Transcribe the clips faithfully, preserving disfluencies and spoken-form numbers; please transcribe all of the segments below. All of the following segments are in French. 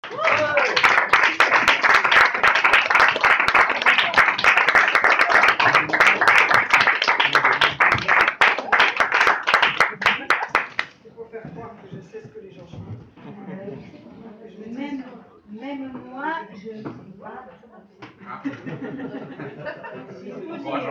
C'est pour faire croire que je sais ce que les gens chantent. Même, même moi, je ne sais pas. Il faut dire.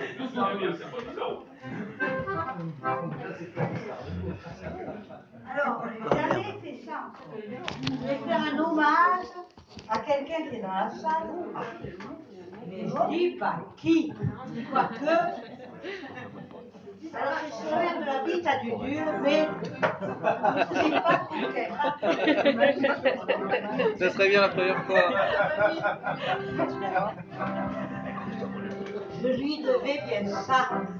Alors, j'avais fait ça. Je vais faire un hommage à quelqu'un qui est dans la salle. Mais je dis pas qui. Quoique. Alors, c'est sur l'air de la bite à du dur, mais je ne sais pas qui. Ça serait bien la première fois. Je lui devais bien ça.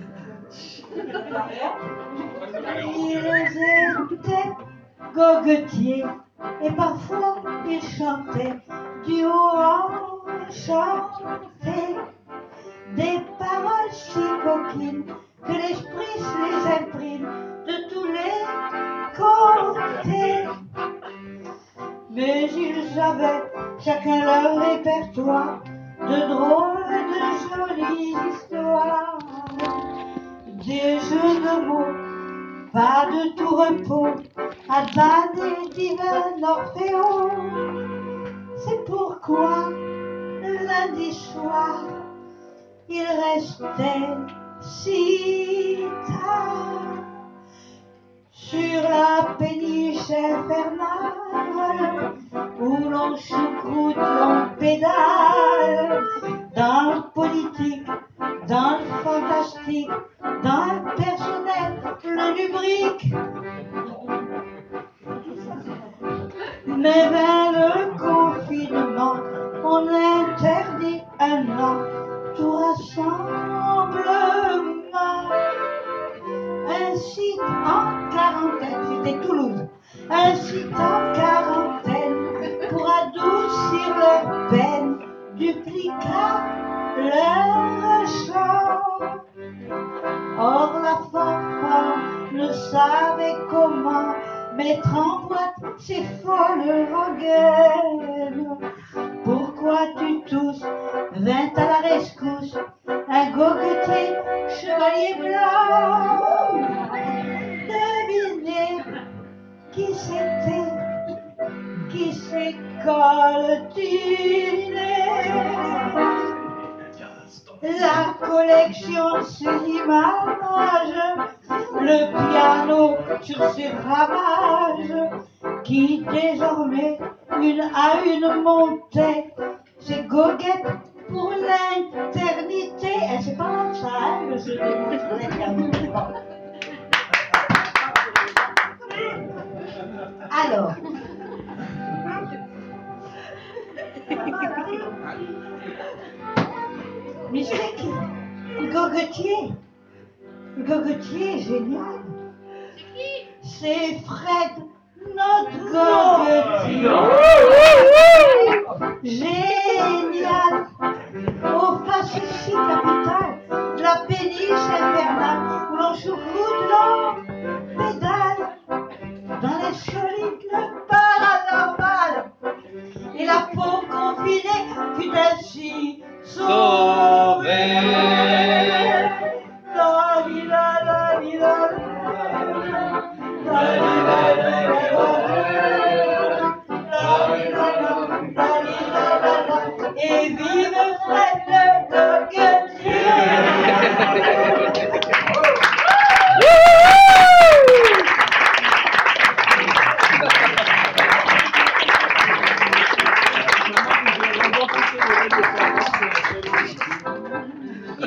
Ils étaient goguetiers et parfois ils chantaient du haut enchanté. Des paroles si coquines que l'esprit se les imprime de tous les côtés. Mais ils avaient chacun leur répertoire de drôles de jolies histoires. Des jeux de mots, pas de tout repos, Adam et divin Orphéon. C'est pourquoi le lundi soir, il restait si tard sur la péniche infernale où l'on choucroute, l'on pédale dans le politique, dans le fantastique, dans le personnel, le lubrique. Mais vers le confinement, on interdit un an tout rassemblement. Un site en quarantaine, c'était Toulouse, un site en quarantaine pour adoucir leur peine, dupliqua leur chant. Or la fanfare ne savait comment mettre en boîte ces folles rengaines. Pourquoi tu tousses? Vint à la rescousse un goguetier chevalier blanc. Devinez qui c'était, qui s'est coltiné la collection de ses images, le piano sur ses ramages, qui désormais une à une montait ses goguettes pour l'éternité. Et c'est pas mal ça, hein, le jeu des mots sur l'éternité. Alors, mais c'est qui? Le goguetier. Le goguetier est génial. C'est Fred, notre goguetier. Génial. Au facétie capital de la péniche infernale où l'on choucroute, l'on pédale dans les solides, le paranormal. Et la pauvre confinée fut ainsi sauvée. La li la la li la la li la la la li la la la li la la la. Et vive